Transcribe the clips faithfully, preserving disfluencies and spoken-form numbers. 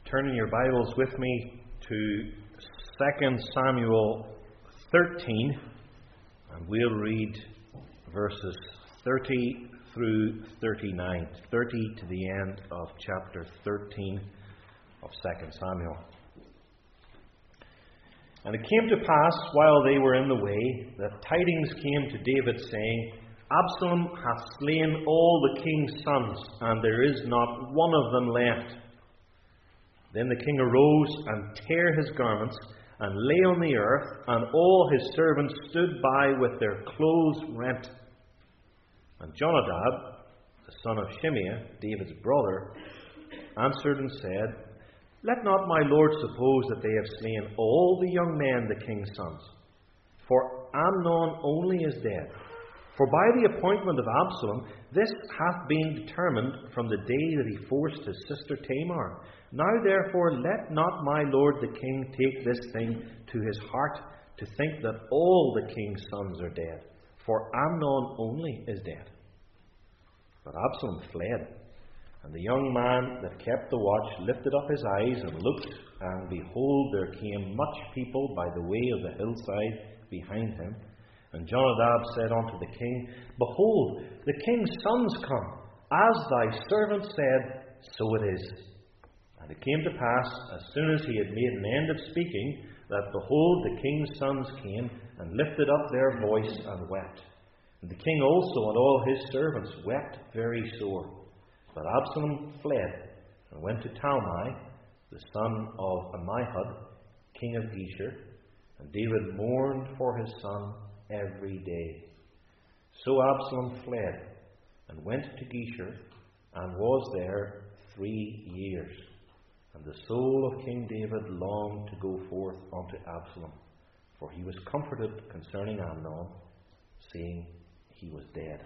turn in your Bibles with me to Second Samuel thirteen, and we'll read verses thirty through thirty-nine, thirty to the end of chapter thirteen of Second Samuel. And it came to pass, while they were in the way, that tidings came to David, saying, Absalom hath slain all the king's sons, and there is not one of them left. Then the king arose and tare his garments, and lay on the earth, and all his servants stood by with their clothes rent. And Jonadab, the son of Shimeah, David's brother, answered and said, Let not my lord suppose that they have slain all the young men, the king's sons. For Amnon only is dead. For by the appointment of Absalom, this hath been determined from the day that he forced his sister Tamar. Now therefore let not my lord the king take this thing to his heart, to think that all the king's sons are dead. For Amnon only is dead. But Absalom fled. And the young man that kept the watch lifted up his eyes and looked, and behold, there came much people by the way of the hillside behind him. And Jonadab said unto the king, Behold, the king's sons come, as thy servant said, so it is. And it came to pass, as soon as he had made an end of speaking, that behold, the king's sons came, and lifted up their voice and wept. And the king also and all his servants wept very sore. But Absalom fled, and went to Talmai, the son of Ammihud, king of Geshur, and David mourned for his son every day. So Absalom fled, and went to Geshur, and was there three years. And the soul of King David longed to go forth unto Absalom, for he was comforted concerning Amnon, seeing he was dead.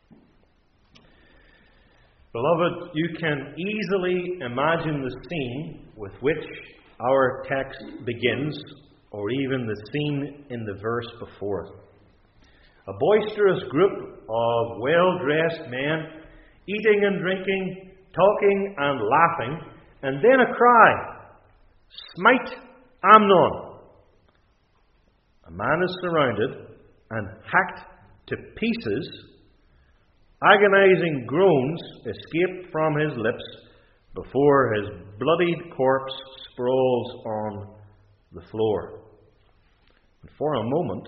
Beloved, you can easily imagine the scene with which our text begins, or even the scene in the verse before it. A boisterous group of well-dressed men, eating and drinking, talking and laughing, and then a cry, Smite Amnon! A man is surrounded and hacked to pieces. Agonizing groans escape from his lips before his bloodied corpse sprawls on the floor. And for a moment,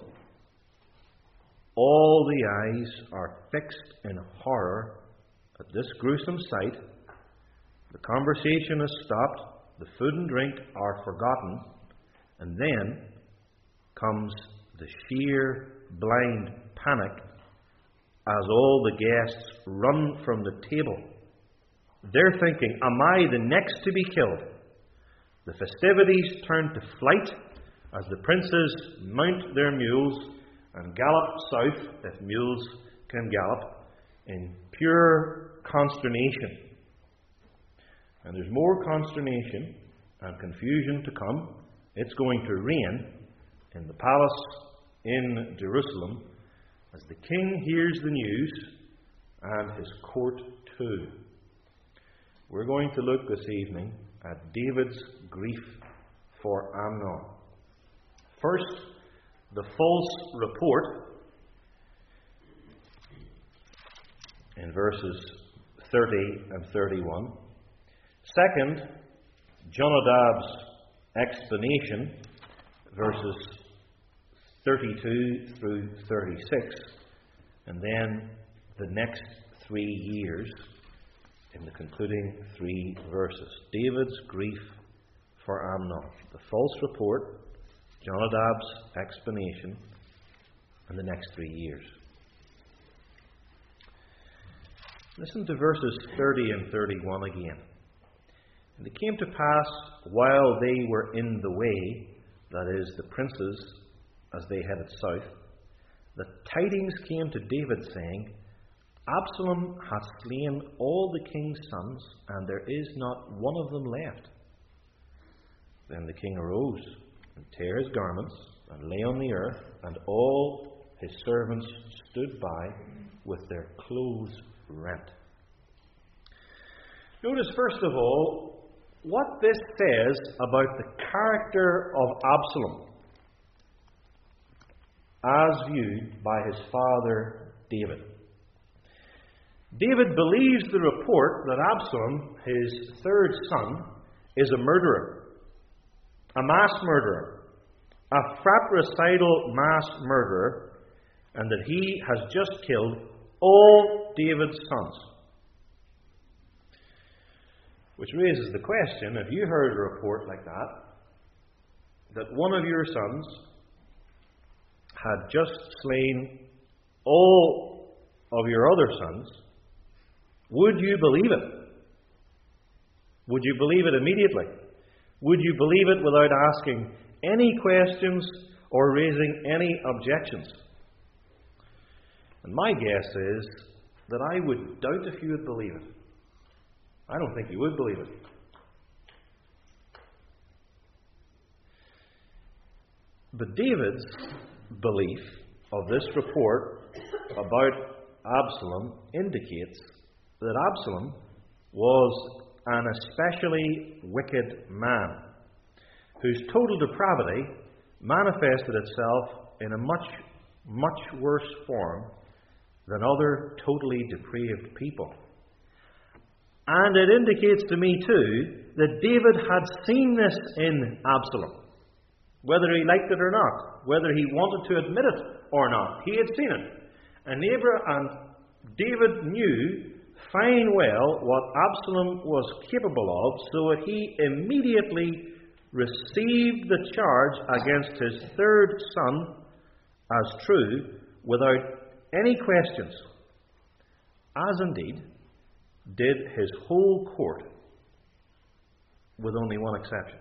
all the eyes are fixed in horror at this gruesome sight. The conversation is stopped, the food and drink are forgotten, and then comes the sheer blind panic as all the guests run from the table. They're thinking, am I the next to be killed? The festivities turn to flight as the princes mount their mules and gallop south, if mules can gallop, in pure consternation. And there's more consternation and confusion to come. It's going to rain in the palace in Jerusalem as the king hears the news, and his court too. We're going to look this evening at David's grief for Amnon. First, the false report in verses thirty and thirty-one. Second, Jonadab's explanation, verses thirty-two through thirty-six, and then the next three years in the concluding three verses. David's grief for Amnon, the false report, Jonadab's explanation, and the next three years. Listen to verses thirty and thirty-one again. And it came to pass, while they were in the way, that is, the princes, as they headed south, the tidings came to David, saying, Absalom hath slain all the king's sons, and there is not one of them left. Then the king arose, and tare his garments, and lay on the earth, and all his servants stood by with their clothes rent. Notice, first of all, what this says about the character of Absalom as viewed by his father David. David believes the report that Absalom, his third son, is a murderer, a mass murderer, a fratricidal mass murderer, and that he has just killed all David's sons. Which raises the question, if you heard a report like that, that one of your sons had just slain all of your other sons, would you believe it? Would you believe it immediately? Would you believe it without asking any questions or raising any objections? And my guess is that I would doubt if you would believe it. I don't think you would believe it. But David's belief of this report about Absalom indicates that Absalom was an especially wicked man, whose total depravity manifested itself in a much, much worse form than other totally depraved people. And it indicates to me too that David had seen this in Absalom, whether he liked it or not, whether he wanted to admit it or not. He had seen it. And Nabra and David knew fine well what Absalom was capable of, so that he immediately received the charge against his third son as true without any questions, as indeed did his whole court, with only one exception.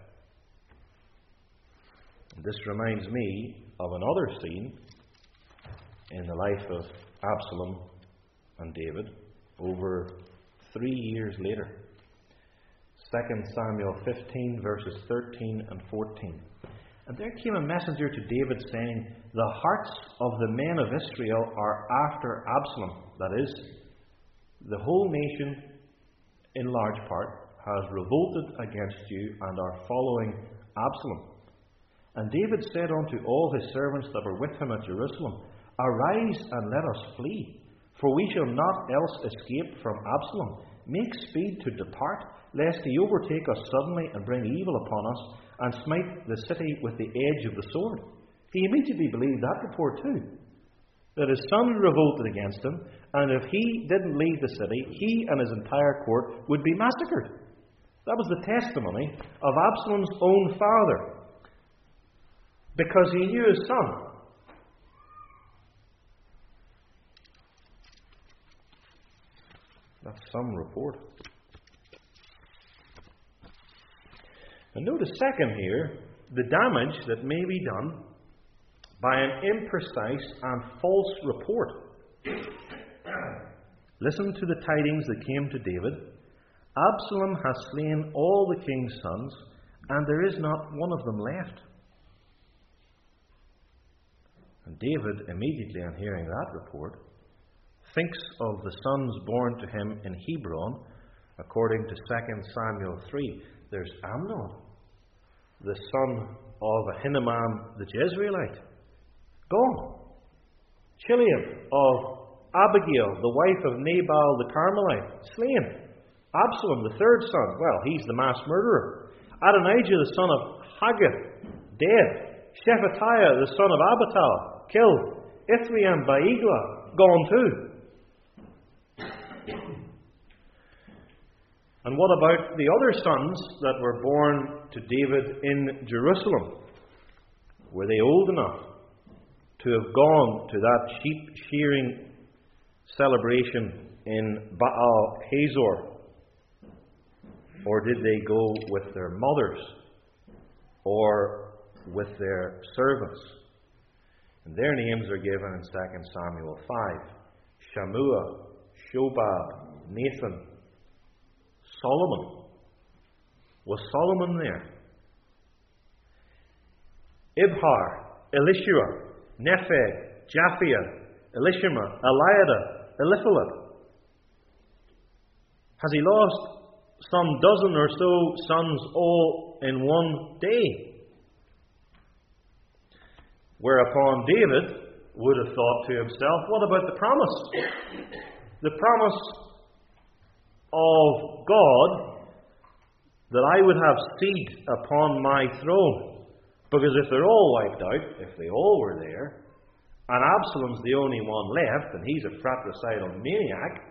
This reminds me of another scene in the life of Absalom and David over three years later. Second Samuel fifteen, verses thirteen and fourteen. And there came a messenger to David saying, "The hearts of the men of Israel are after Absalom." That is, the whole nation, in large part, has revolted against you and are following Absalom. And David said unto all his servants that were with him at Jerusalem, "Arise and let us flee, for we shall not else escape from Absalom. Make speed to depart, lest he overtake us suddenly and bring evil upon us, and smite the city with the edge of the sword." He immediately believed that report too, that his son revolted against him, and if he didn't leave the city, he and his entire court would be massacred. That was the testimony of Absalom's own father, because he knew his son. That's some report. And notice second here, the damage that may be done by an imprecise and false report. Listen to the tidings that came to David. Absalom has slain all the king's sons, and there is not one of them left. And David, immediately on hearing that report, thinks of the sons born to him in Hebron, according to Second Samuel three. There's Amnon, the son of Ahinoam the Jezreelite, gone. Chileab of Abigail, the wife of Nabal the Carmelite, slain. Absalom, the third son, well, he's the mass murderer. Adonijah, the son of Haggith, dead. Shephatiah, the son of Abital, killed. Ithream by Eglah, gone too. And what about the other sons that were born to David in Jerusalem? Were they old enough to have gone to that sheep shearing celebration in Baal Hazor? Or did they go with their mothers or with their servants? And their names are given in Second Samuel five. Shammua, Shobab, Nathan, Solomon. Was Solomon there? Ibhar, Elishua, Nepheg, Japhia, Elishama, Eliada, Eliphalet. Has he lost some dozen or so sons all in one day. Whereupon David would have thought to himself, what about the promise? The promise of God that I would have seed upon my throne. Because if they're all wiped out, if they all were there, and Absalom's the only one left, and he's a fratricidal maniac,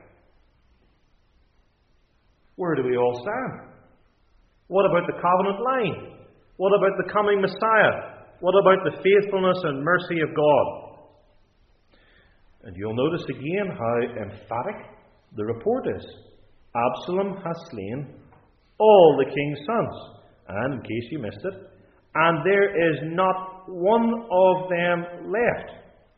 where do we all stand? What about the covenant line? What about the coming Messiah? What about the faithfulness and mercy of God? And you'll notice again how emphatic the report is. Absalom has slain all the king's sons. And in case you missed it, and there is not one of them left.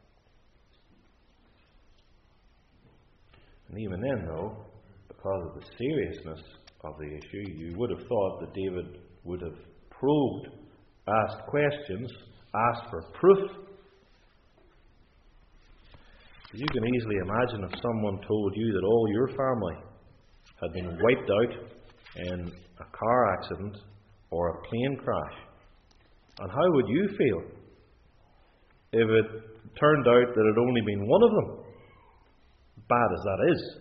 And even then, though, because of the seriousness of the issue, you would have thought that David would have probed, asked questions, asked for proof. You can easily imagine if someone told you that all your family had been wiped out in a car accident or a plane crash. And how would you feel if it turned out that it had only been one of them? Bad as that is.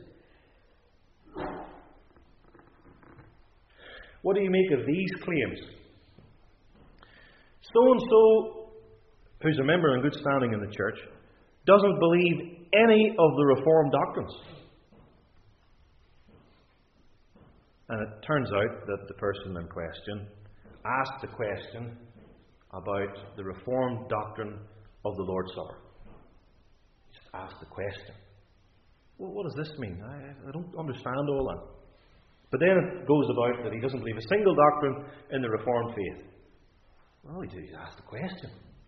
What do you make of these claims? So-and-so, who's a member in good standing in the church, doesn't believe any of the Reformed doctrines. And it turns out that the person in question asked a question about the Reformed doctrine of the Lord's Supper. Just asked the question. Well, what does this mean? I, I don't understand all that. But then it goes about that he doesn't believe a single doctrine in the Reformed faith. Well, he just asked the question.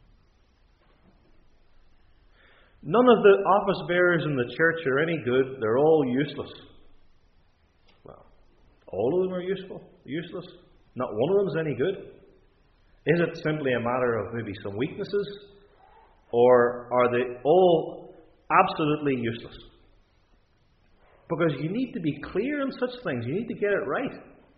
None of the office bearers in the church are any good. They're all useless. Well, all of them are useful, useless. Not one of them is any good. Is it simply a matter of maybe some weaknesses? Or are they all absolutely useless? Because you need to be clear on such things. You need to get it right.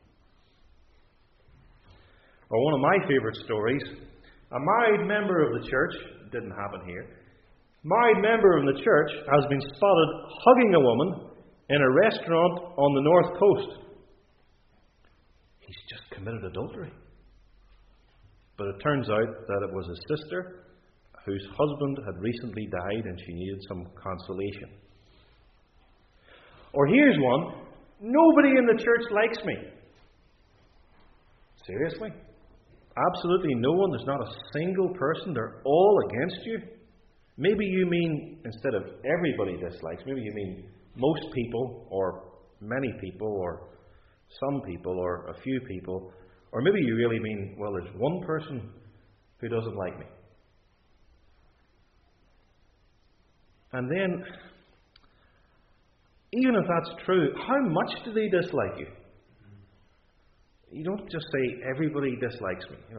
Or one of my favourite stories, a married member of the church, didn't happen here, married member of the church has been spotted hugging a woman in a restaurant on the north coast. He's just committed adultery. But it turns out that it was his sister whose husband had recently died and she needed some consolation. Or here's one, nobody in the church likes me. Seriously? Absolutely no one, there's not a single person, they're all against you? Maybe you mean, instead of everybody dislikes, maybe you mean most people, or many people, or some people, or a few people. Or maybe you really mean, well, there's one person who doesn't like me. And then, even if that's true, how much do they dislike you? You don't just say, everybody dislikes me. You know,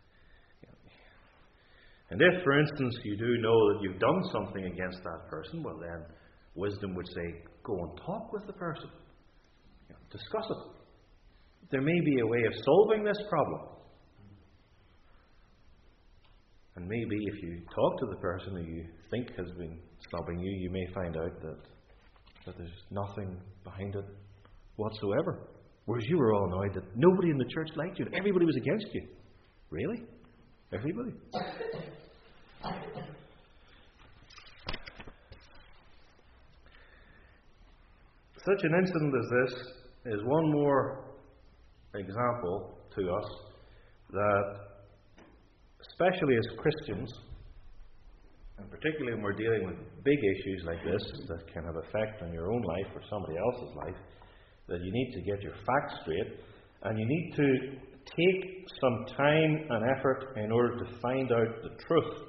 and if, for instance, you do know that you've done something against that person, well then, wisdom would say, go and talk with the person. You know, discuss it. There may be a way of solving this problem. And maybe if you talk to the person who you think has been snubbing you, you may find out that, that there's nothing behind it whatsoever. Whereas you were all annoyed that nobody in the church liked you, and everybody was against you. Really? Everybody? Such an incident as this is one more example to us that, especially as Christians, and particularly when we're dealing with big issues like this that can have effect on your own life or somebody else's life, that you need to get your facts straight, and you need to take some time and effort in order to find out the truth.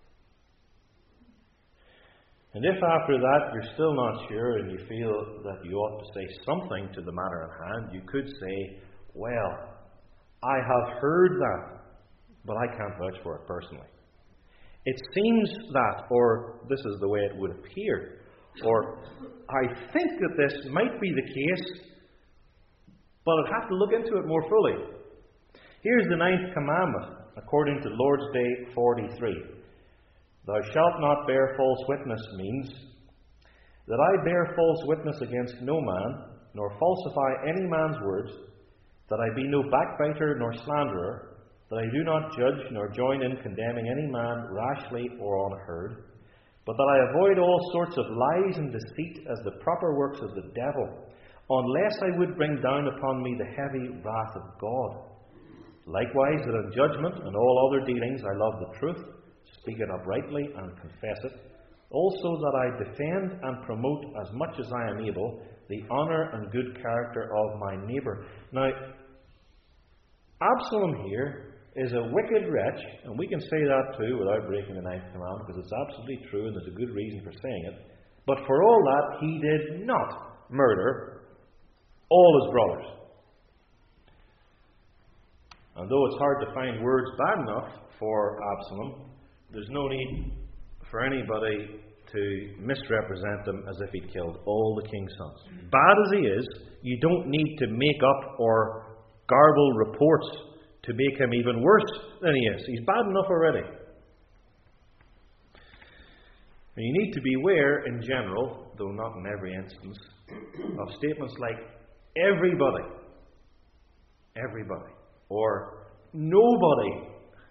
And if after that you're still not sure and you feel that you ought to say something to the matter at hand, you could say, well, I have heard that, but I can't vouch for it personally. It seems that, or this is the way it would appear, or I think that this might be the case, But I'd have to look into it more fully. Here's the ninth commandment, according to Lord's Day forty-three. Thou shalt not bear false witness means that I bear false witness against no man, nor falsify any man's words, that I be no backbiter nor slanderer, that I do not judge nor join in condemning any man rashly or unheard, but that I avoid all sorts of lies and deceit as the proper works of the devil, unless I would bring down upon me the heavy wrath of God. Likewise, that in judgment and all other dealings I love the truth, speak it uprightly and confess it, also that I defend and promote as much as I am able the honour and good character of my neighbour. Now, Absalom here is a wicked wretch, and we can say that too without breaking the ninth commandment, because it's absolutely true and there's a good reason for saying it. But for all that, he did not murder all his brothers. And though it's hard to find words bad enough for Absalom, there's no need for anybody to misrepresent him as if he'd killed all the king's sons. Bad as he is, you don't need to make up or garble reports to make him even worse than he is. He's bad enough already. And you need to beware in general, though not in every instance, of statements like everybody, everybody, or nobody.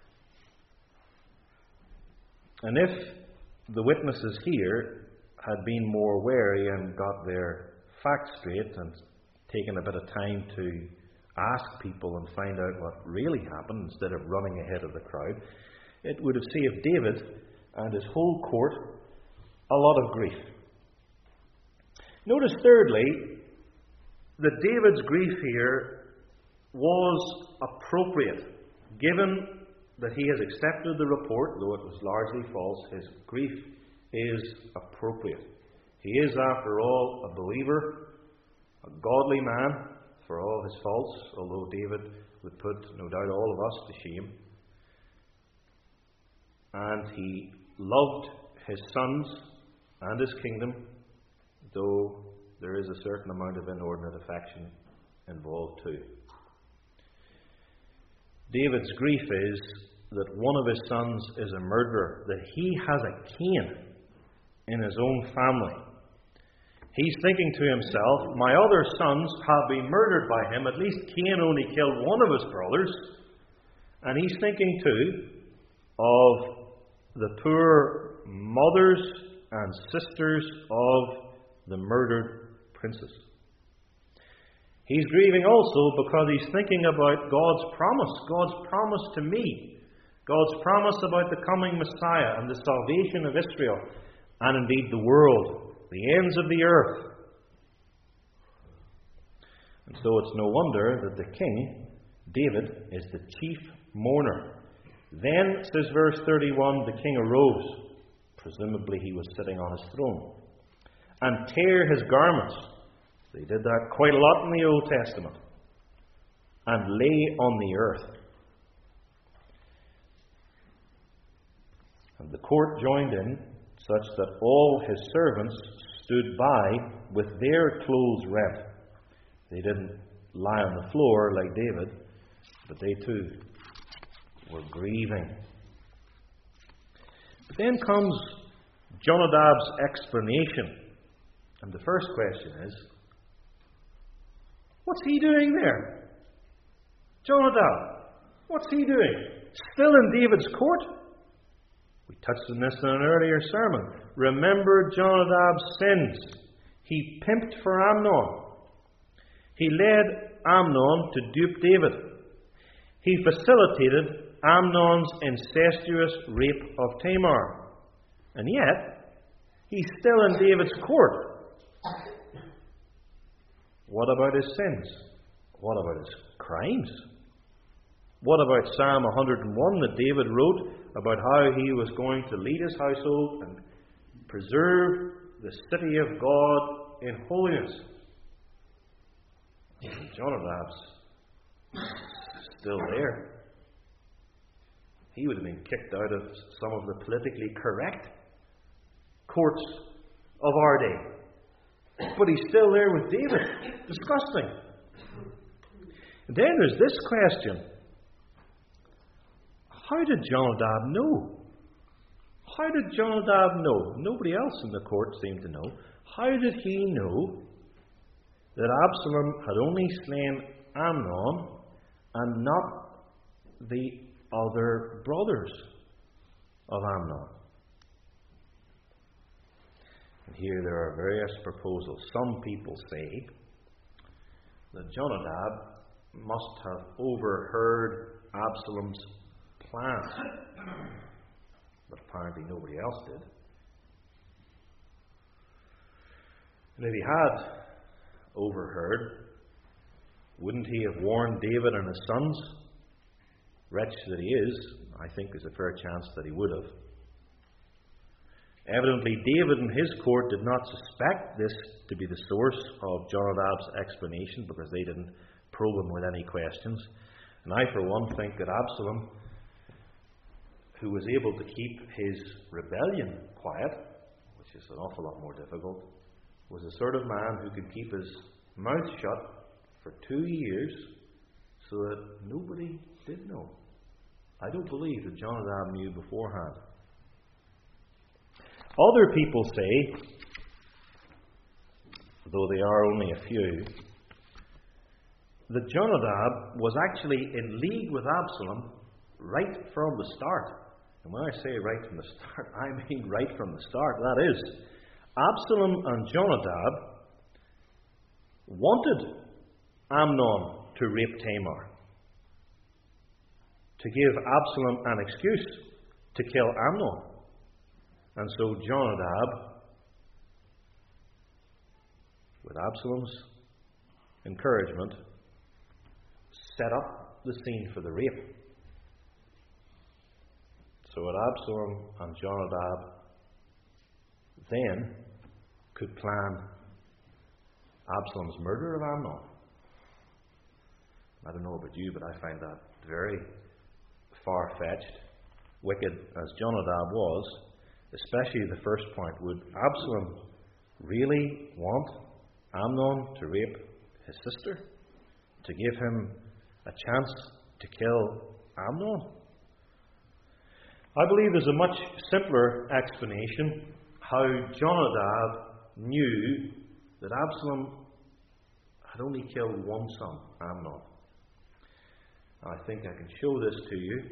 And if the witnesses here had been more wary and got their facts straight and taken a bit of time to ask people and find out what really happened instead of running ahead of the crowd, it would have saved David and his whole court a lot of grief. Notice thirdly that David's grief here was appropriate, given that he has accepted the report, though it was largely false. His grief is appropriate. He is, after all, a believer, a godly man, for all his faults, although David would put, no doubt, all of us to shame. And he loved his sons and his kingdom, though there is a certain amount of inordinate affection involved too. David's grief is that one of his sons is a murderer, that he has a Cain in his own family. He's thinking to himself, my other sons have been murdered by him. At least Cain only killed one of his brothers. And he's thinking too of the poor mothers and sisters of the murdered princes. He's grieving also because he's thinking about God's promise, God's promise to me, God's promise about the coming Messiah and the salvation of Israel, and indeed the world, the ends of the earth. And so it's no wonder that the king, David, is the chief mourner. Then, says verse thirty-one, the king arose, presumably he was sitting on his throne, and tear his garments. They did that quite a lot in the Old Testament. And lay on the earth. And the court joined in, such that all his servants stood by with their clothes rent. They didn't lie on the floor like David, but they too were grieving. But then comes Jonadab's explanation. And the first question is, what's he doing there? Jonadab, what's he doing? Still in David's court? We touched on this in an earlier sermon. Remember Jonadab's sins. He pimped for Amnon. He led Amnon to dupe David. He facilitated Amnon's incestuous rape of Tamar. And yet, he's still in David's court. What about his sins? What about his crimes? What about Psalm one hundred and one that David wrote about how he was going to lead his household and preserve the city of God in holiness? Jonadab's still there. He would have been kicked out of some of the politically correct courts of our day. But he's still there with David. Disgusting. And then there's this question. How did Jonadab know? How did Jonadab know? Nobody else in the court seemed to know. How did he know that Absalom had only slain Amnon and not the other brothers of Amnon? And here there are various proposals. Some people say that Jonadab must have overheard Absalom's plan, but apparently nobody else did. And if he had overheard, wouldn't he have warned David and his sons? Wretch that he is, I think there's a fair chance that he would have. Evidently, David and his court did not suspect this to be the source of Jonadab's explanation, because they didn't probe him with any questions. And I, for one, think that Absalom, who was able to keep his rebellion quiet, which is an awful lot more difficult, was the sort of man who could keep his mouth shut for two years so that nobody did know. I don't believe that Jonadab knew beforehand. Other people say, though they are only a few, that Jonadab was actually in league with Absalom right from the start. And when I say right from the start, I mean right from the start. That is, Absalom and Jonadab wanted Amnon to rape Tamar, to give Absalom an excuse to kill Amnon. And so Jonadab, with Absalom's encouragement, set up the scene for the rape. So that Absalom and Jonadab then could plan Absalom's murder of Amnon. I don't know about you, but I find that very far-fetched. Wicked as Jonadab was, especially the first point, would Absalom really want Amnon to rape his sister? To give him a chance to kill Amnon? I believe there's a much simpler explanation how Jonadab knew that Absalom had only killed one son, Amnon. I think I can show this to you.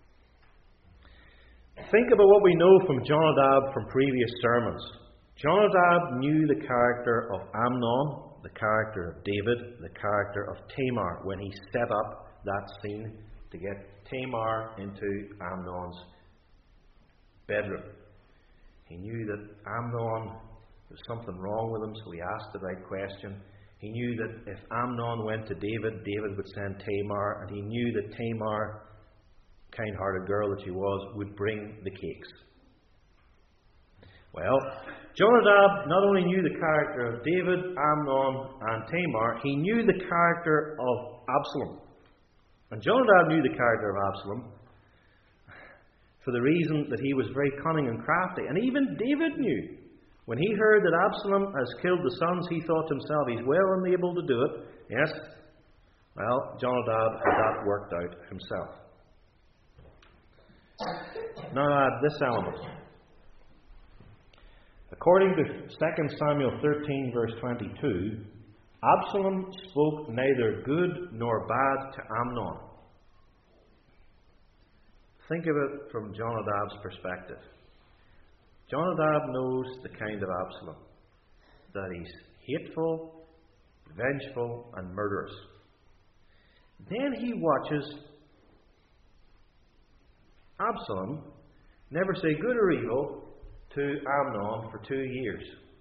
Think about what we know from Jonadab from previous sermons. Jonadab knew the character of Amnon, the character of David, the character of Tamar, when he set up that scene to get Tamar into Amnon's bedroom. He knew that Amnon, there was something wrong with him, so he asked the right question. He knew that if Amnon went to David, David would send Tamar, and he knew that Tamar, kind-hearted girl that she was, would bring the cakes. Well, Jonadab not only knew the character of David, Amnon, and Tamar, he knew the character of Absalom. And Jonadab knew the character of Absalom for the reason that he was very cunning and crafty. And even David knew. When he heard that Absalom has killed the sons, he thought to himself, he's well and able to do it. Yes, well, Jonadab had that worked out himself. Now add this element. According to Second Samuel thirteen, verse twenty-two, Absalom spoke neither good nor bad to Amnon. Think of it from Jonadab's perspective. Jonadab knows the kind of Absalom, that he's hateful, vengeful, and murderous. Then he watches Absalom never say good or evil to Amnon for two years.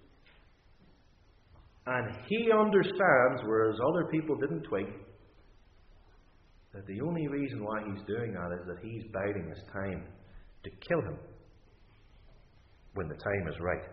And he understands, whereas other people didn't twig, that the only reason why he's doing that is that he's biding his time to kill him when the time is right.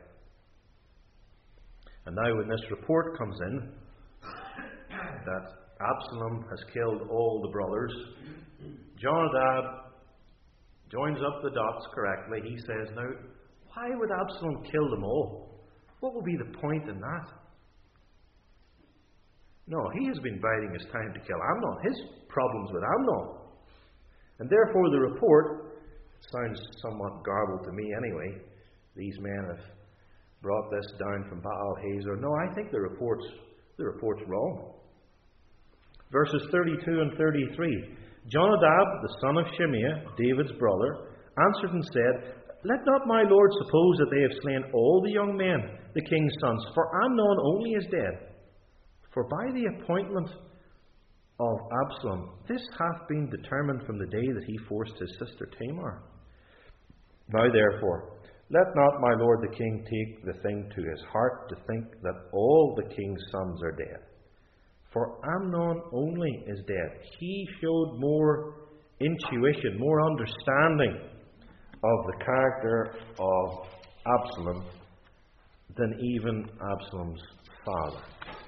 And now when this report comes in that Absalom has killed all the brothers, Jonadab joins up the dots correctly. He says, now, why would Absalom kill them all? What would be the point in that? No, he has been biding his time to kill Amnon. His problems with Amnon. And therefore the report, it sounds somewhat garbled to me anyway, these men have brought this down from Baal Hazor. No, I think the report's, the report's wrong. Verses thirty-two and thirty-three. Jonadab, the son of Shimeah, David's brother, answered and said, Let not my lord suppose that they have slain all the young men, the king's sons, for Amnon only is dead. For by the appointment of Absalom, this hath been determined from the day that he forced his sister Tamar. Now therefore, let not my lord the king take the thing to his heart to think that all the king's sons are dead. For Amnon only is dead. He showed more intuition, more understanding of the character of Absalom than even Absalom's father.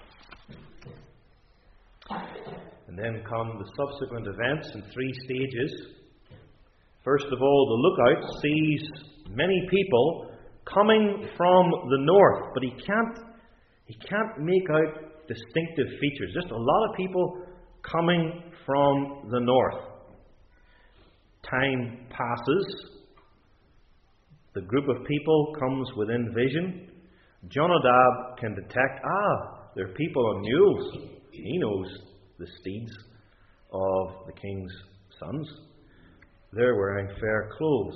And then come the subsequent events in three stages. First of all, the lookout sees many people coming from the north, but he can't he can't make out distinctive features. Just a lot of people coming from the north. Time passes. The group of people comes within vision. Jonadab can detect, ah, there are people on mules. He knows the steeds of the king's sons. They're wearing fair clothes.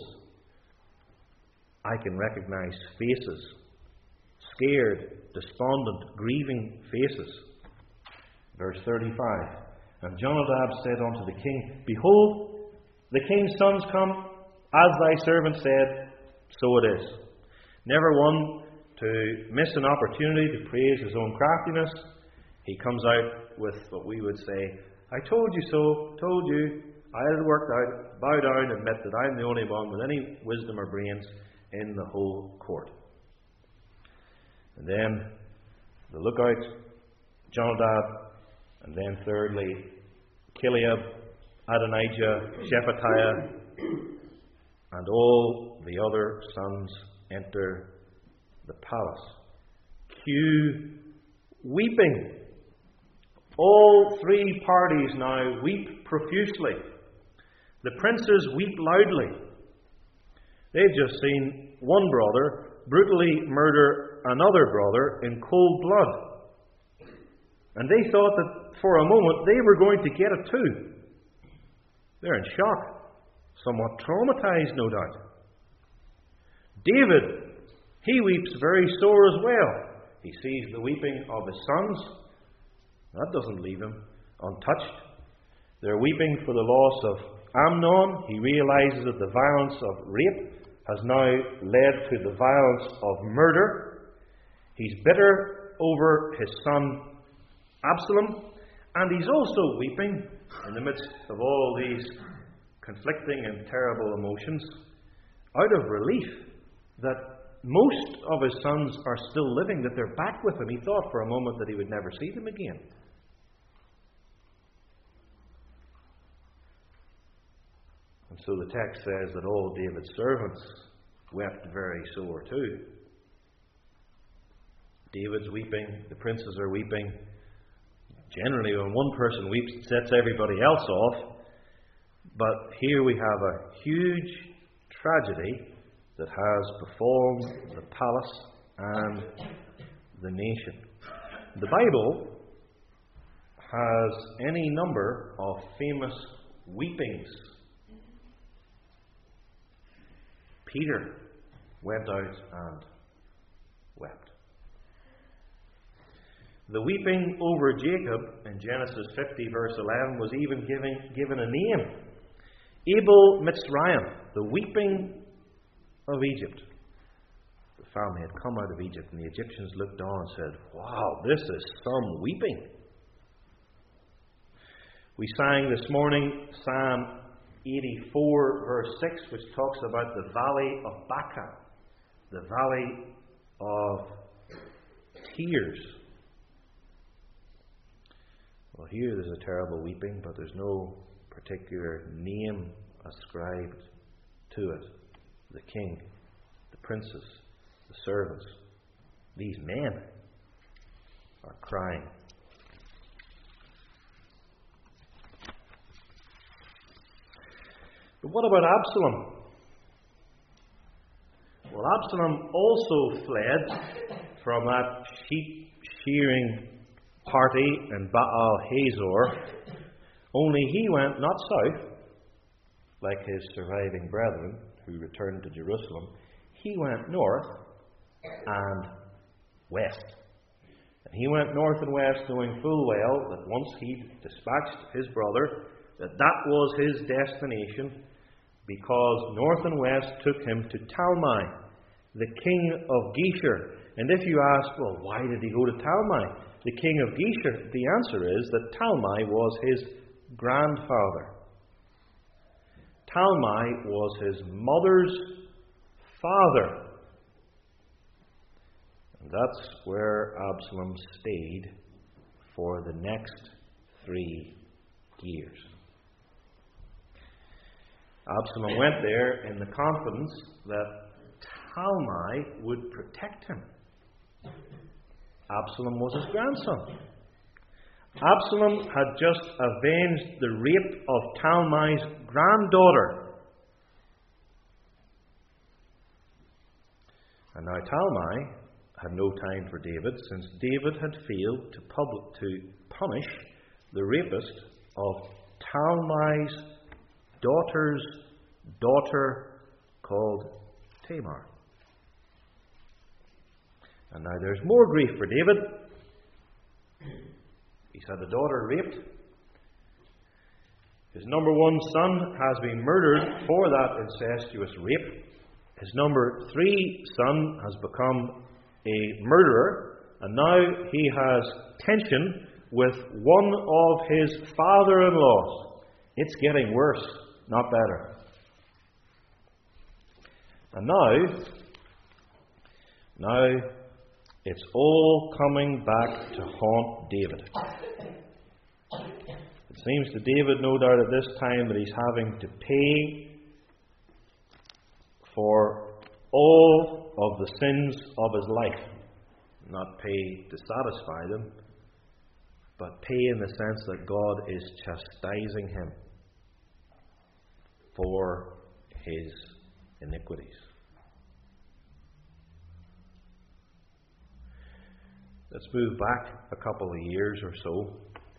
I can recognize faces. Scared, despondent, grieving faces. Verse thirty-five. And Jonadab said unto the king, Behold, the king's sons come, as thy servant said, so it is. Never one to miss an opportunity to praise his own craftiness. He comes out with what we would say, I told you so, told you, I had it worked out, bow down, admit that I'm the only one with any wisdom or brains in the whole court. And then the lookout, Jonadab, and then thirdly, Kileab, Adonijah, Shephatiah, and all the other sons enter the palace. Cue weeping. All three parties now weep profusely. The princes weep loudly. They've just seen one brother brutally murder another brother in cold blood. And they thought that for a moment they were going to get it too. They're in shock, somewhat traumatized, no doubt. David, he weeps very sore as well. He sees the weeping of his sons. That doesn't leave him untouched. They're weeping for the loss of Amnon. He realizes that the violence of rape has now led to the violence of murder. He's bitter over his son Absalom, and he's also weeping in the midst of all these conflicting and terrible emotions out of relief that most of his sons are still living, that they're back with him. He thought for a moment that he would never see them again. And so the text says that all David's servants wept very sore too. David's weeping, the princes are weeping. Generally, when one person weeps, it sets everybody else off. But here we have a huge tragedy that has befallen the palace and the nation. The Bible has any number of famous weepings. Peter went out and wept. The weeping over Jacob in Genesis fifty verse eleven was even given, given a name. Abel Mitzrayim, the weeping of Egypt. The family had come out of Egypt, and the Egyptians looked on and said, wow, this is some weeping. We sang this morning Psalm eighty-four verse six, which talks about the valley of Baca, the valley of tears. Well, here there's a terrible weeping, but there's no particular name ascribed to it. The king, the princes, the servants, these men are crying. But what about Absalom? Well, Absalom also fled from that sheep shearing party in Baal Hazor, only he went not south, like his surviving brethren who returned to Jerusalem. He went north and west. And he went north and west, knowing full well that once he'd dispatched his brother, that that was his destination, because north and west took him to Talmai, the king of Geshur. And if you ask, well, why did he go to Talmai, the king of Geshur? The answer is that Talmai was his grandfather. Talmai was his mother's father. And that's where Absalom stayed for the next three years. Absalom went there in the confidence that Talmai would protect him. Absalom was his grandson. Absalom had just avenged the rape of Talmai's granddaughter. And now Talmai had no time for David, since David had failed to, public, to punish the rapist of Talmai's daughter's daughter called Tamar. And now there's more grief for David. He's had a daughter raped. His number one son has been murdered for that incestuous rape. His number three son has become a murderer. And now he has tension with one of his father-in-laws. It's getting worse, not better. And now, now it's all coming back to haunt David. It seems to David, no doubt, at this time that he's having to pay for all of the sins of his life. Not pay to satisfy them, but pay in the sense that God is chastising him for his iniquities. Let's move back a couple of years or so.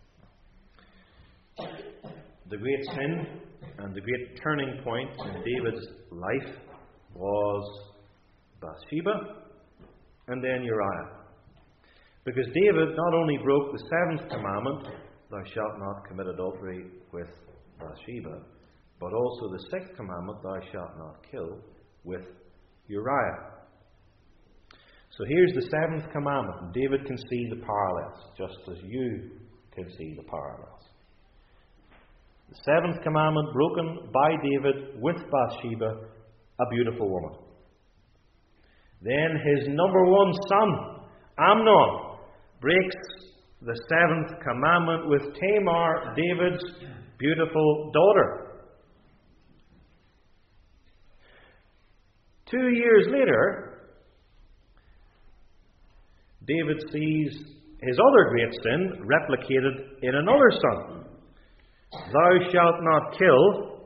The great sin and the great turning point in David's life was Bathsheba and then Uriah. Because David not only broke the seventh commandment, thou shalt not commit adultery with Bathsheba, but also the sixth commandment, thou shalt not kill, with Uriah. So here's the seventh commandment, and David can see the parallels, just as you can see the parallels. The seventh commandment broken by David with Bathsheba, a beautiful woman. Then his number one son, Amnon, breaks the seventh commandment with Tamar, David's beautiful daughter. Two years later, David sees his other great sin replicated in another son. Thou shalt not kill.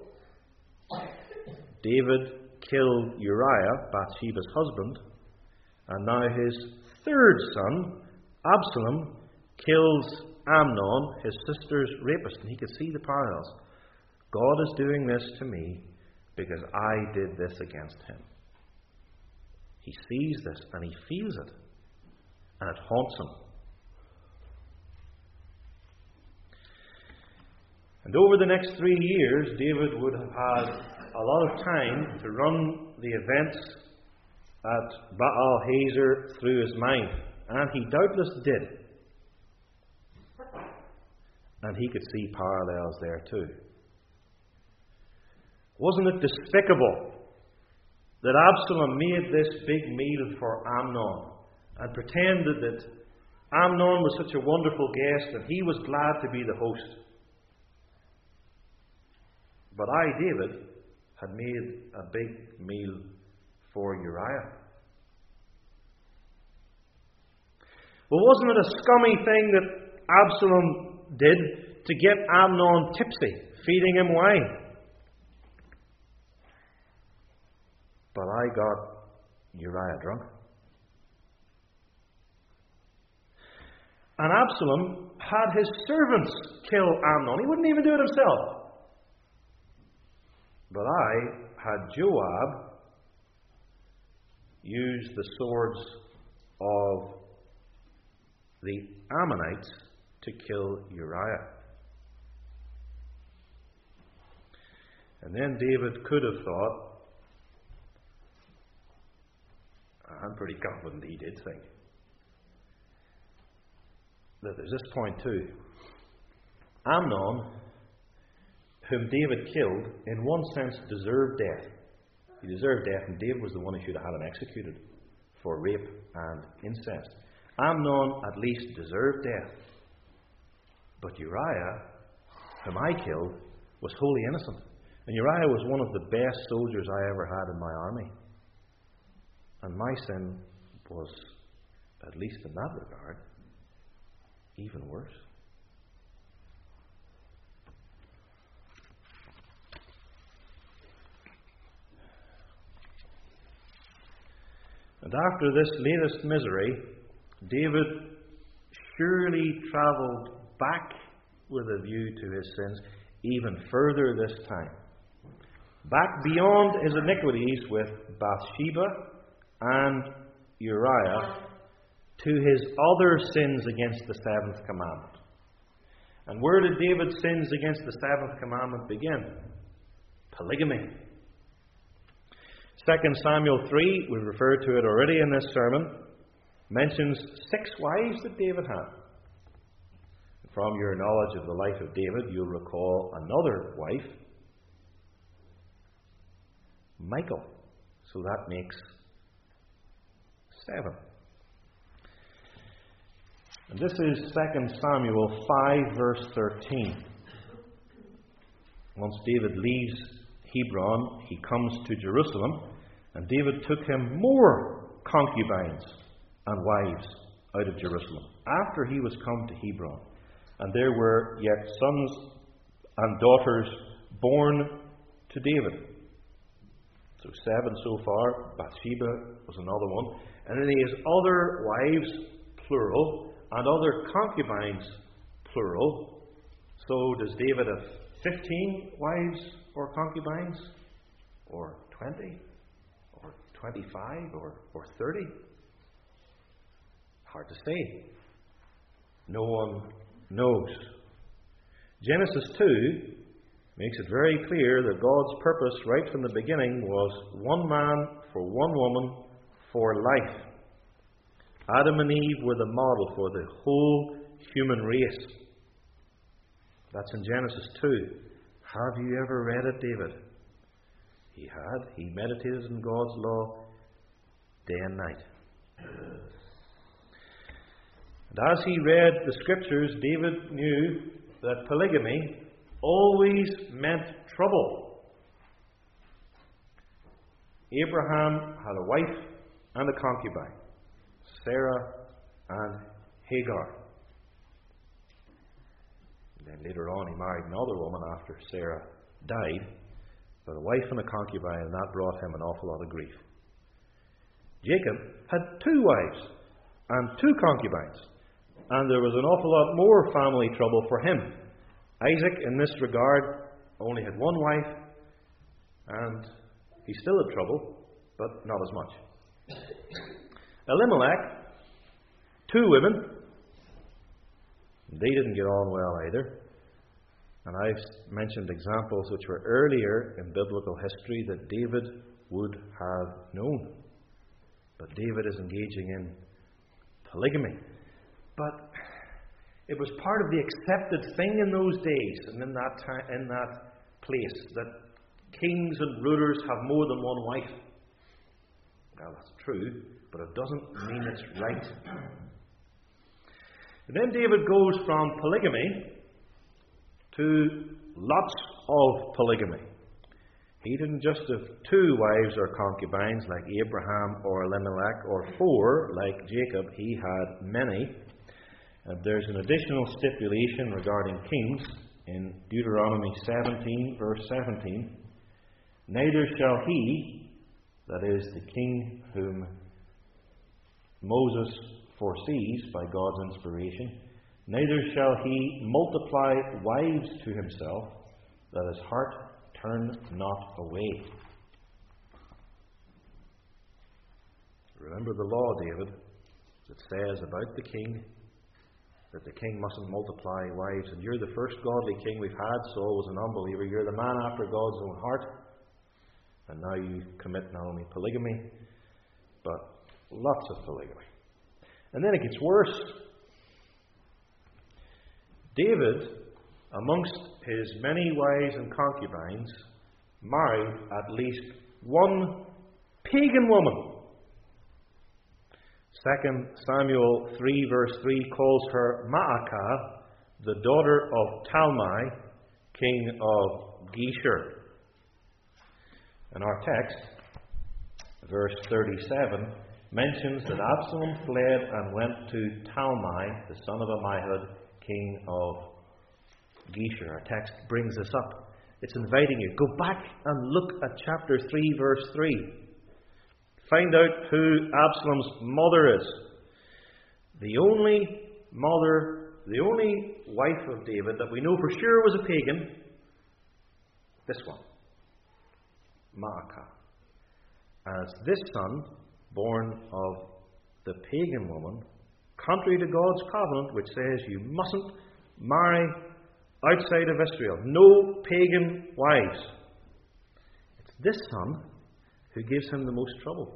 David killed Uriah, Bathsheba's husband, and now his third son, Absalom, kills Amnon, his sister's rapist. And he could see the parallels. God is doing this to me because I did this against him. He sees this and he feels it. And it haunts him. And over the next three years, David would have had a lot of time to run the events at Baal Hazor through his mind. And he doubtless did. And he could see parallels there too. Wasn't it despicable that Absalom made this big meal for Amnon and pretended that Amnon was such a wonderful guest and he was glad to be the host? But I, David, had made a big meal for Uriah. Well, wasn't it a scummy thing that Absalom did to get Amnon tipsy, feeding him wine? but I got Uriah drunk. And Absalom had his servants kill Amnon. He wouldn't even do it himself. But I had Joab use the swords of the Ammonites to kill Uriah. And then David could have thought, I'm pretty confident he did think, that there's this point too. Amnon, whom David killed, in one sense deserved death. He deserved death, and David was the one who should have had him executed for rape and incest. Amnon at least deserved death. But Uriah, whom I killed, was wholly innocent. And Uriah was one of the best soldiers I ever had in my army. And my sin was, at least in that regard, even worse. And after this latest misery, David surely travelled back with a view to his sins even further this time. Back beyond his iniquities with Bathsheba and Uriah to his other sins against the seventh commandment. And where did David's sins against the seventh commandment begin? Polygamy. Second Samuel three, we've referred to it already in this sermon, mentions six wives that David had. From your knowledge of the life of David, you'll recall another wife, Michal. So that makes seven. And this is Second Samuel five, verse thirteen. Once David leaves Hebron, he comes to Jerusalem, and David took him more concubines and wives out of Jerusalem after he was come to Hebron. And there were yet sons and daughters born to David. So seven so far. Bathsheba was another one. And then he has other wives, plural, and other concubines, plural. So does David have fifteen wives or concubines? Or twenty? Or twenty-five? Or, or thirty? Hard to say. No one knows. Genesis two makes it very clear that God's purpose right from the beginning was one man for one woman for life. Adam and Eve were the model for the whole human race. That's in Genesis two. Have you ever read it, David? He had. He meditated in God's law day and night. And as he read the Scriptures, David knew that polygamy always meant trouble. Abraham had a wife and a concubine, Sarah and Hagar. And then later on he married another woman after Sarah died, but a wife and a concubine, and that brought him an awful lot of grief. Jacob had two wives and two concubines, and there was an awful lot more family trouble for him. Isaac, in this regard, only had one wife, and he still had trouble, but not as much. Elimelech, two women. They didn't get on well either. And I've mentioned examples which were earlier in biblical history that David would have known. But David is engaging in polygamy. But it was part of the accepted thing in those days and in that time, in that place, that kings and rulers have more than one wife. Well, that's true, but it doesn't mean it's right. And then David goes from polygamy to lots of polygamy. He didn't just have two wives or concubines like Abraham or Elimelech, or four like Jacob. He had many. And there's an additional stipulation regarding kings in Deuteronomy seventeen, verse seventeen. Neither shall he, that is, the king whom Moses foresees by God's inspiration, neither shall he multiply wives to himself, that his heart turn not away. Remember the law, David, that says about the king that the king mustn't multiply wives. And you're the first godly king we've had. Saul was an unbeliever. You're the man after God's own heart. And now you commit not only polygamy, but lots of polygamy. And then it gets worse. David, amongst his many wives and concubines, married at least one pagan woman. Second Samuel three verse three calls her Maacah, the daughter of Talmai, king of Geshur. And our text, verse thirty-seven, mentions that Absalom fled and went to Talmai, the son of Ammihud, king of Geshur. Our text brings this up. It's inviting you. Go back and look at chapter three, verse three. Find out who Absalom's mother is. The only mother, the only wife of David that we know for sure was a pagan, this one, Maacah. As this son, born of the pagan woman, contrary to God's covenant, which says you mustn't marry outside of Israel, no pagan wives. It's this son who gives him the most trouble.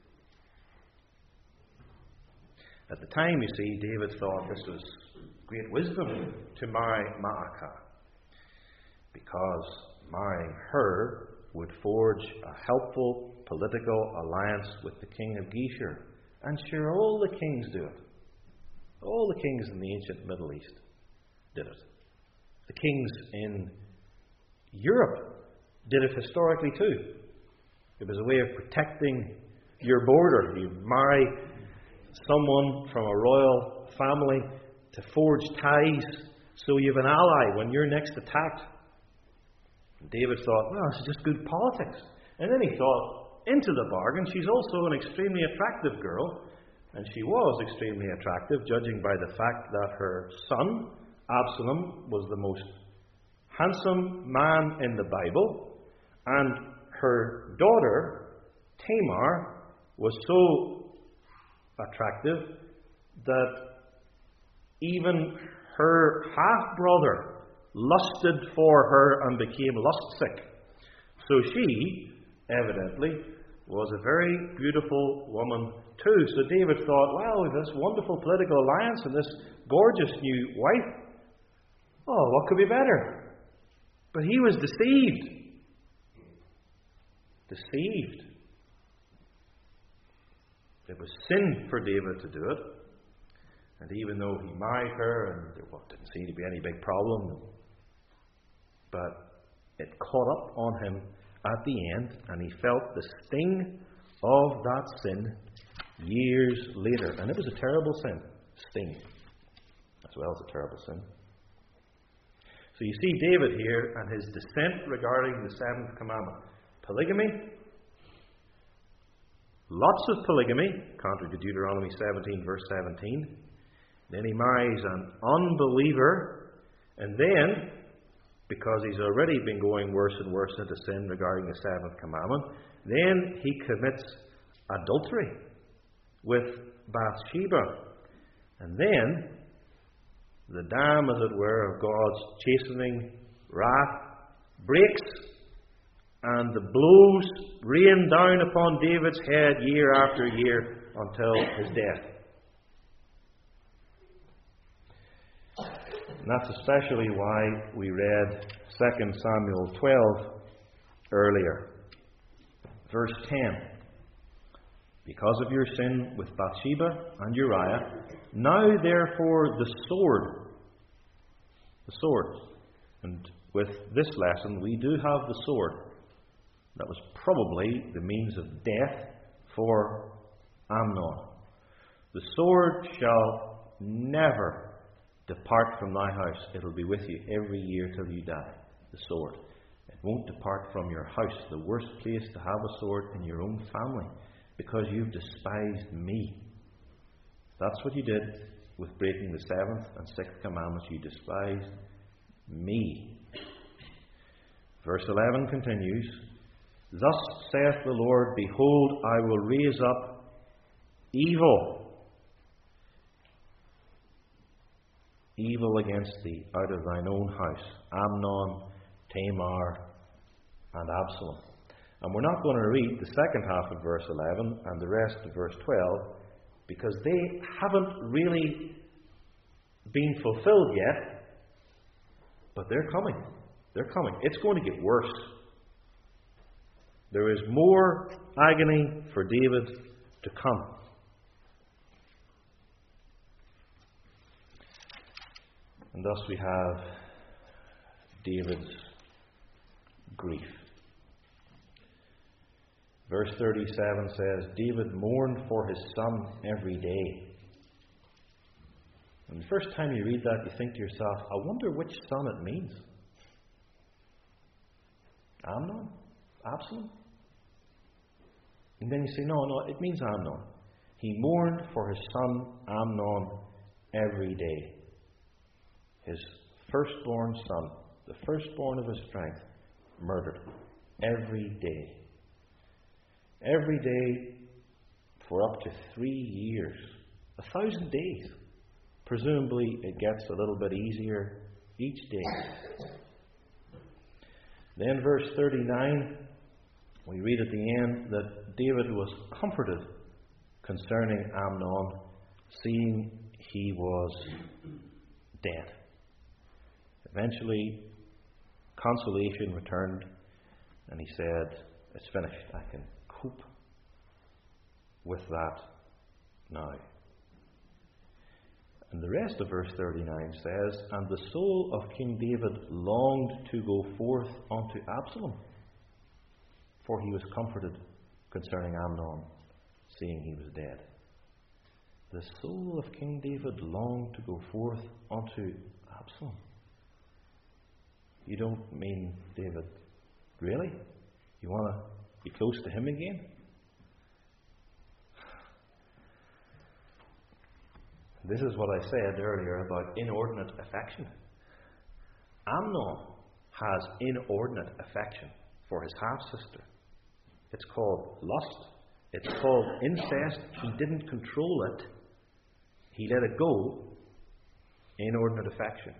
At the time, you see, David thought this was great wisdom to marry Maacah, because marrying her would forge a helpful political alliance with the king of Geshur. And sure, all the kings do it. All the kings in the ancient Middle East did it. The kings in Europe did it historically too. It was a way of protecting your border. You marry someone from a royal family to forge ties so you have an ally when you're next attacked. And David thought, well, this is just good politics. And then he thought, into the bargain, she's also an extremely attractive girl. And she was extremely attractive, judging by the fact that her son, Absalom, was the most handsome man in the Bible. And her daughter, Tamar, was so attractive that even her half-brother lusted for her and became lust-sick. So she, evidently, was a very beautiful woman too. So David thought, well, with this wonderful political alliance and this gorgeous new wife, oh, what could be better? But he was deceived. Deceived. It was sin for David to do it. And even though he married her, and there didn't seem to be any big problem, but it caught up on him at the end, and he felt the sting of that sin years later. And it was a terrible sin. Sting. As well as a terrible sin. So you see David here and his dissent regarding the seventh commandment. Polygamy. Lots of polygamy, contrary to Deuteronomy seventeen, verse seventeen. Then he marries an unbeliever, and then, because he's already been going worse and worse into sin regarding the seventh commandment, then he commits adultery with Bathsheba. And then, the dam, as it were, of God's chastening wrath breaks, and the blows rain down upon David's head year after year until his death. And that's especially why we read Second Samuel twelve earlier. Verse ten. Because of your sin with Bathsheba and Uriah, now therefore the sword. The sword. And with this lesson, we do have the sword. That was probably the means of death for Amnon. The sword shall never depart from thy house. It will be with you every year till you die. The sword. It won't depart from your house, the worst place to have a sword in your own family, because you've despised me. That's what you did with breaking the seventh and sixth commandments. You despised me. Verse eleven continues, Thus saith the Lord, Behold, I will raise up evil, evil against thee out of thine own house, Amnon, Tamar, and Absalom. And we're not going to read the second half of verse eleven and the rest of verse twelve, because they haven't really been fulfilled yet, but they're coming. They're coming. It's going to get worse. There is more agony for David to come. And thus we have David's grief. Verse thirty-seven says, David mourned for his son every day. And the first time you read that, you think to yourself, I wonder which son it means. Amnon? Absalom? And then you say, no, no, it means Amnon. He mourned for his son Amnon every day. His firstborn son, the firstborn of his strength, murdered every day. Every day for up to three years. A thousand days. Presumably it gets a little bit easier each day. Then verse thirty-nine, we read at the end that David was comforted concerning Amnon, seeing he was dead. Eventually, consolation returned, and he said, It's finished. I can cope with that now. And the rest of verse thirty-nine says, And the soul of King David longed to go forth unto Absalom, for he was comforted concerning Amnon, seeing he was dead. The soul of King David longed to go forth unto Absalom. You don't mean David, really? You want to be close to him again? This is what I said earlier about inordinate affection. Amnon has inordinate affection for his half-sister. It's called lust. It's called incest. He didn't control it. He let it go. Inordinate affection.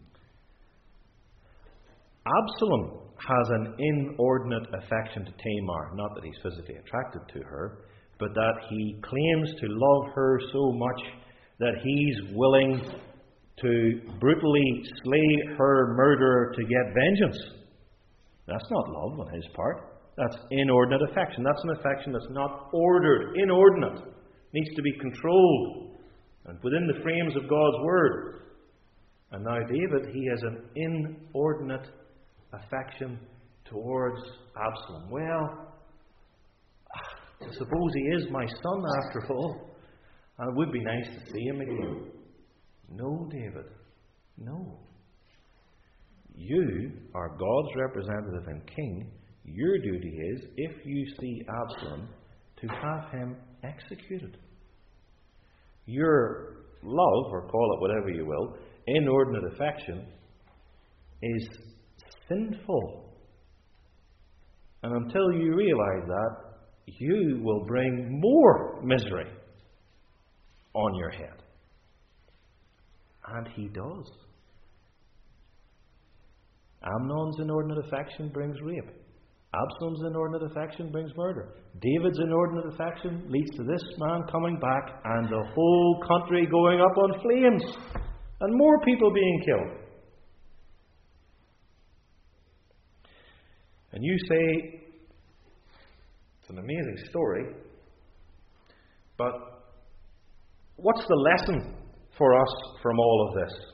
Absalom has an inordinate affection to Tamar. Not that he's physically attracted to her, but that he claims to love her so much that he's willing to brutally slay her murderer to get vengeance. That's not love on his part. That's inordinate affection. That's an affection that's not ordered, inordinate. It needs to be controlled and within the frames of God's Word. And now David, he has an inordinate affection towards Absalom. Well, I suppose he is my son after all. And it would be nice to see him again. No, David. No. You are God's representative and king. Your duty is, if you see Absalom, to have him executed. Your love, or call it whatever you will, inordinate affection, is sinful. And until you realize that, you will bring more misery on your head. And he does. Amnon's inordinate affection brings rape. Absalom's inordinate affection brings murder. David's inordinate affection leads to this man coming back and the whole country going up on flames and more people being killed. And you say, it's an amazing story, but what's the lesson for us from all of this?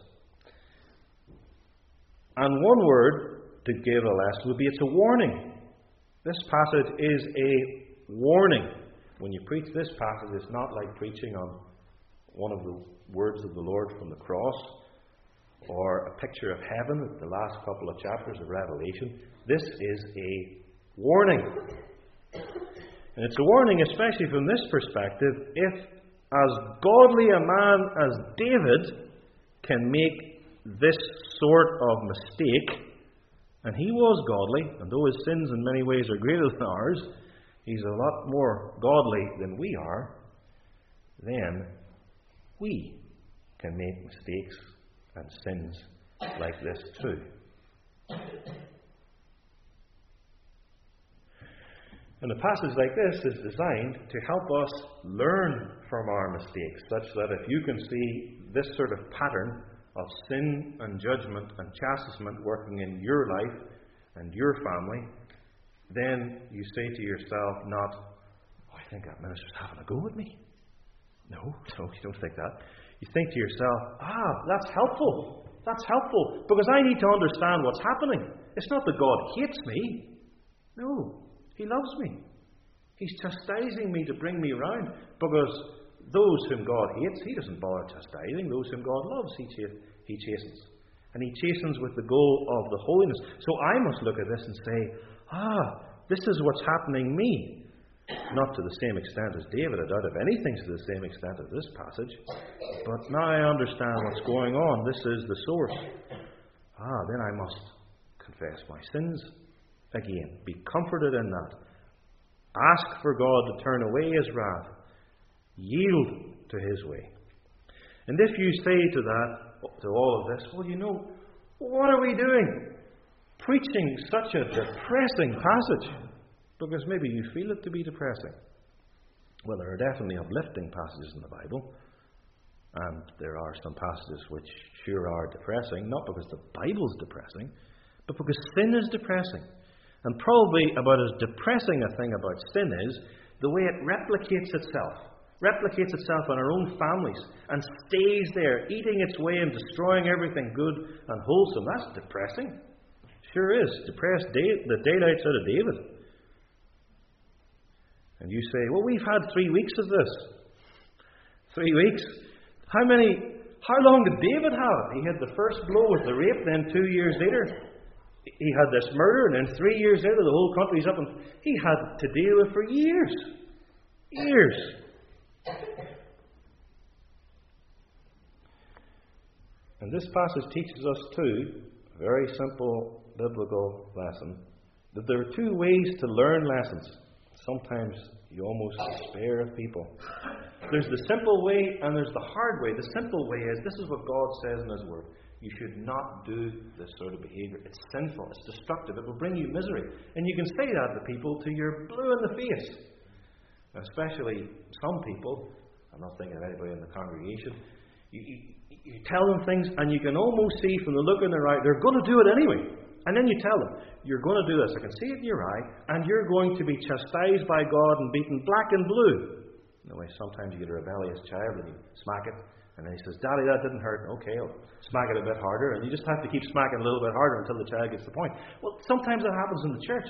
And one word to give a lesson would be it's a warning. This passage is a warning. When you preach this passage, it's not like preaching on one of the words of the Lord from the cross or a picture of heaven at the last couple of chapters of Revelation. This is a warning. And it's a warning especially from this perspective. If as godly a man as David can make this sort of mistake, and he was godly, and though his sins in many ways are greater than ours, he's a lot more godly than we are, then we can make mistakes and sins like this too. And a passage like this is designed to help us learn from our mistakes, such that if you can see this sort of pattern of sin and judgment and chastisement working in your life and your family, then you say to yourself not, oh, I think that minister's having a go at me. No, no, you don't think that. You think to yourself, ah, that's helpful. That's helpful, because I need to understand what's happening. It's not that God hates me. No, He loves me. He's chastising me to bring me around, because those whom God hates, He doesn't bother chastising. Those whom God loves, He, ch- he chastens. And He chastens with the goal of the holiness. So I must look at this and say, ah, this is what's happening me. Not to the same extent as David. I doubt if anything's to the same extent as this passage. But now I understand what's going on. This is the source. Ah, then I must confess my sins again. Be comforted in that. Ask for God to turn away His wrath. Yield to His way. And if you say to that, to all of this, well, you know, what are we doing? Preaching such a depressing passage. Because maybe you feel it to be depressing. Well, there are definitely uplifting passages in the Bible. And there are some passages which sure are depressing. Not because the Bible's depressing, but because sin is depressing. And probably about as depressing a thing about sin is the way it replicates itself. Replicates itself in our own families and stays there, eating its way and destroying everything good and wholesome. That's depressing. Sure is. Depressed day, the daylights out of David. And you say, well, we've had three weeks of this. Three weeks? How many, how long did David have? He had the first blow with the rape, then two years later, he had this murder, and then three years later, the whole country's up, and he had to deal with for years. Years. And this passage teaches us, too, a very simple biblical lesson, that there are two ways to learn lessons. Sometimes you almost despair of people. There's the simple way and there's the hard way. The simple way is, this is what God says in His Word. You should not do this sort of behavior. It's sinful. It's destructive. It will bring you misery. And you can say that to people till you're blue in the face. Especially some people. I'm not thinking of anybody in the congregation. You, you, you tell them things and you can almost see from the look in their eye, they're going to do it anyway. And then you tell them, you're going to do this. I can see it in your eye, and you're going to be chastised by God and beaten black and blue. In the way sometimes you get a rebellious child and you smack it, and then he says, Daddy, that didn't hurt. Okay, I'll smack it a bit harder. And you just have to keep smacking a little bit harder until the child gets the point. Well, sometimes that happens in the church.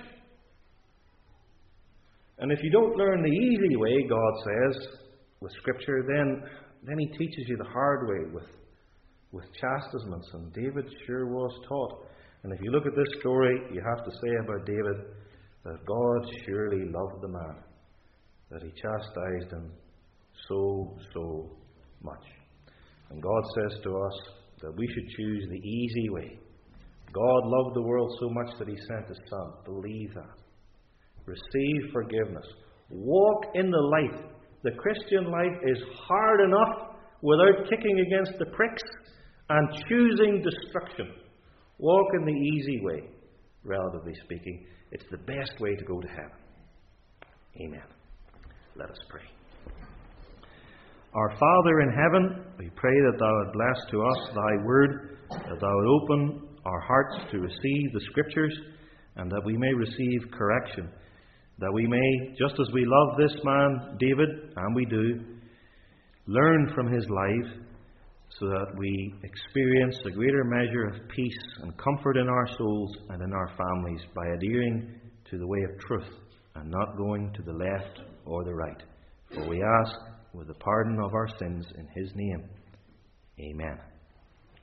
And if you don't learn the easy way, God says, with Scripture, then, then He teaches you the hard way with, with chastisements. And David sure was taught. And if you look at this story, you have to say about David that God surely loved the man, that He chastised him so, so much. And God says to us that we should choose the easy way. God loved the world so much that He sent His Son. Believe that. Receive forgiveness. Walk in the light. The Christian life is hard enough without kicking against the pricks and choosing destruction. Walk in the easy way, relatively speaking. It's the best way to go to heaven. Amen. Let us pray. Our Father in heaven, we pray that Thou would bless to us Thy word, that Thou would open our hearts to receive the Scriptures, and that we may receive correction. That we may, just as we love this man, David, and we do, learn from his life, so that we experience a greater measure of peace and comfort in our souls and in our families by adhering to the way of truth and not going to the left or the right. For we ask with the pardon of our sins in His name. Amen.